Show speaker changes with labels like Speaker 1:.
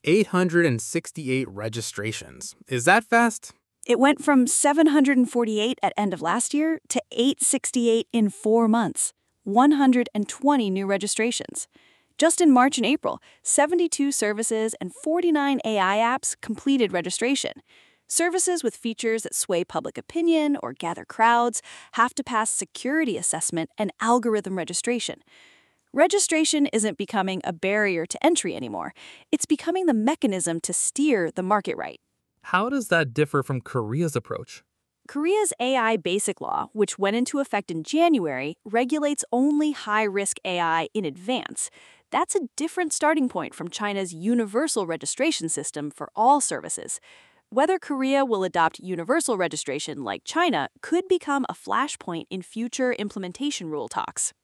Speaker 1: 868 registrations. Is that fast?
Speaker 2: It went from 748 at end of last year to 868 in 4 months, 120 new registrations. Just in March and April, 72 services and 49 AI apps completed registration. Services with features that sway public opinion or gather crowds have to pass security assessment and algorithm registration. Registration isn't becoming a barrier to entry anymore. It's becoming the mechanism to steer the market right.
Speaker 3: How does that differ from Korea's approach?
Speaker 2: Korea's AI Basic Law, which went into effect in January, regulates only high-risk AI in advance. That's a different starting point from China's universal registration system for all services. Whether Korea will adopt universal registration like China could become a flashpoint in future implementation rule talks.